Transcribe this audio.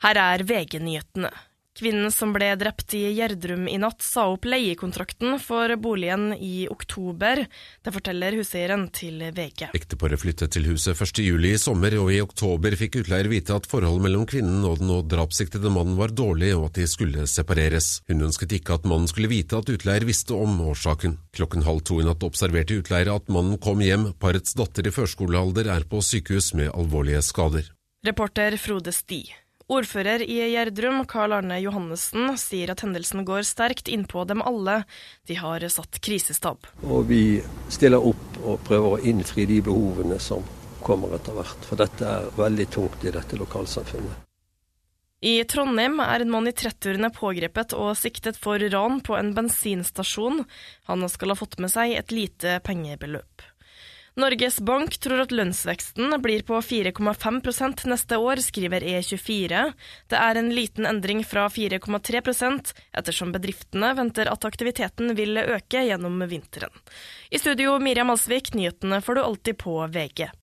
Her VG-nyhetene. Kvinnen som ble drept I Gjerdrum I natt sa opp leiekontrakten for boligen I oktober. Det forteller huseieren til VG. Ekteparet flyttet til huset 1. juli I sommer, og I oktober fikk utleier vite at forholdet mellom kvinnen og den drapssiktede mannen var dårlig, og at de skulle separeres. Hun ønsket ikke at mannen skulle vite at utleier visste om årsaken. 1:30 I natt observerte utleier at mannen kom hjem. Parets datter I førskolealder på sykehus med alvorlige skader. Reporter Frode Sti. Ordfører I Gjerdrum, Karl Arne Johannessen, sier at hendelsen går sterkt inn på dem alle. De har satt krisestab. Og vi stiller opp og prøver å innfri de behovene som kommer etter hvert, for dette veldig tungt I dette lokalsamfunnet. I Trondheim en mann I 30-årene pågrepet og siktet for ran på en bensinstasjon. Han skal ha fått med seg et lite pengebeløp. Norges Bank tror at lønnsveksten blir på 4,5% neste år, skriver E24. Det en liten endring fra 4,3%, ettersom bedriftene venter at aktiviteten vil øke gjennom vinteren. I studio Miriam Alsvik, nyhetene får du alltid på VG.